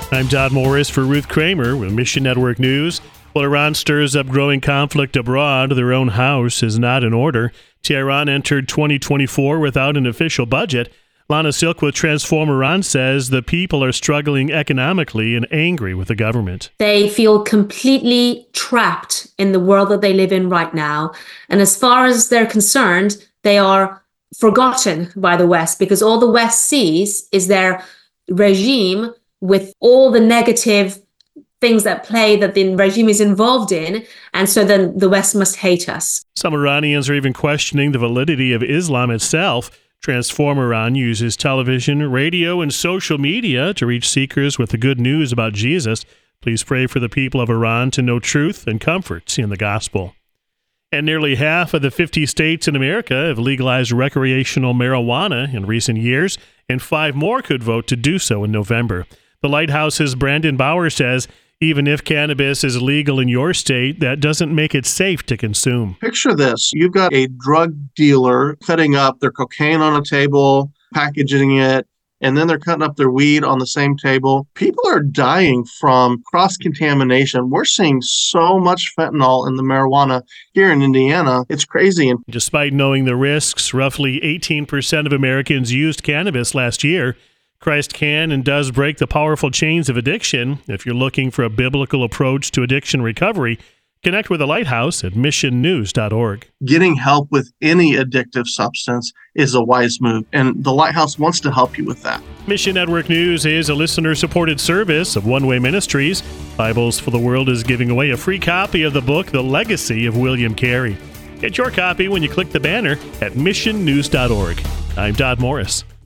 I'm Todd Morris for Ruth Kramer with Mission Network News. While Iran stirs up growing conflict abroad, their own house is not in order. Tehran entered 2024 without an official budget. Lana Silk with Transform Iran says the people are struggling economically and angry with the government. They feel completely trapped in the world that they live in right now. And as far as they're concerned, they are forgotten by the West, because all the West sees is their regime with all the negative things that the regime is involved in, and so then the West must hate us. Some Iranians are even questioning the validity of Islam itself. Transform Iran uses television, radio, and social media to reach seekers with the good news about Jesus. Please pray for the people of Iran to know truth and comfort in the gospel. And nearly half of the 50 states in America have legalized recreational marijuana in recent years, and 5 more could vote to do so in November. The Lighthouse's Brandon Bauer says even if cannabis is legal in your state, that doesn't make it safe to consume. Picture this. You've got a drug dealer cutting up their cocaine on a table, packaging it, and then they're cutting up their weed on the same table. People are dying from cross-contamination. We're seeing so much fentanyl in the marijuana here in Indiana. It's crazy. Despite knowing the risks, roughly 18% of Americans used cannabis last year. Christ can and does break the powerful chains of addiction. If you're looking for a biblical approach to addiction recovery, connect with the Lighthouse at missionnews.org. Getting help with any addictive substance is a wise move, and the Lighthouse wants to help you with that. Mission Network News is a listener-supported service of One Way Ministries. Bibles for the World is giving away a free copy of the book, The Legacy of William Carey. Get your copy when you click the banner at missionnews.org. I'm Todd Morris.